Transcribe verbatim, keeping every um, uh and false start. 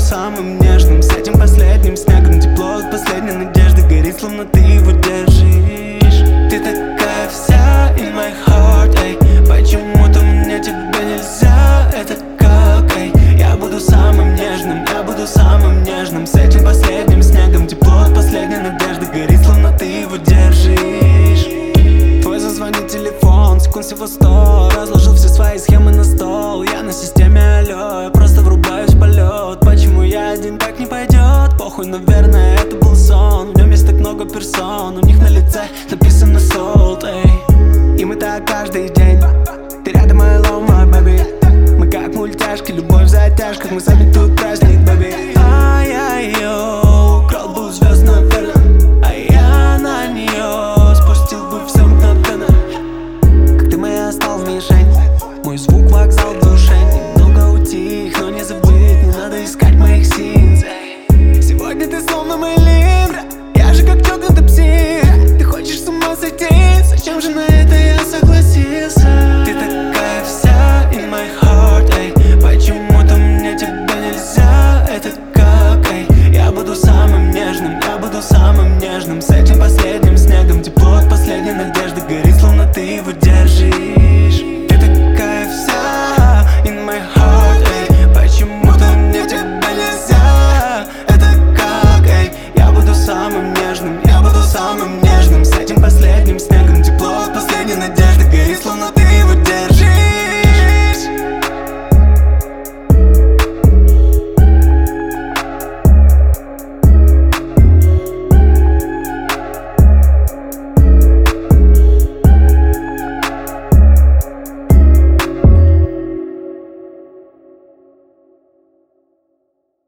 самым нежным. С этим последним снегом тепло от последней надежды горит, словно ты его держишь. Ты такая вся in my heart, эй. Почему-то мне тебя нельзя, это как, эй. Я буду самым нежным, я буду самым нежным. С этим последним снегом тепло от последней надежды горит, словно ты его держишь. Твой зазвонит телефон, секунд всего сто. Разложил все свои схемы на стол. Я на системе алло, я просто врубаюсь в полет. Почему я один, так не пойдет? Похуй, наверное, это был сон. В нем есть так много персон, у них на лице написано солд, эй. И мы так каждый день. Ты рядом, I love my baby. Мы как мультяшки, любовь в затяжках. Мы сами тут праздник, baby. Ай-яй-йо, украл бы у звезд, наверное, а я на нее спустил бы все мгновенно. Как ты моя стал в мишень, мой звук вокзал в душе. Немного утих, но не забыть, не надо искать моих синс. Сегодня ты словно мой линдра, я же как чокнутый псих. Ты хочешь с ума сойти, зачем же на это я согласился? Ты такая вся in my heart, эй. Почему-то мне тебя нельзя, это как, эй. Я буду самым нежным, я буду самым нежным. С этим